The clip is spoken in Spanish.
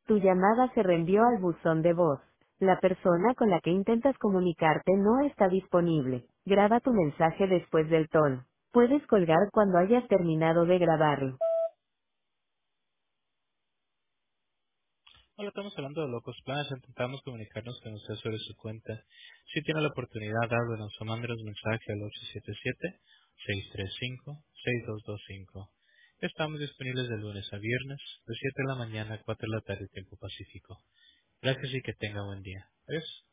Tu llamada se reenvió al buzón de voz. La persona con la que intentas comunicarte no está disponible. Graba tu mensaje después del tono. Puedes colgar cuando hayas terminado de grabarlo. Hola, estamos hablando de Locos Planes. Intentamos comunicarnos con usted sobre su cuenta. Si tiene la oportunidad, háblenos o mándenos mensaje al 877-635-6225. Estamos disponibles de lunes a viernes, de 7 de la mañana a 4 de la tarde, tiempo pacífico. Gracias y que tenga buen día. Adiós.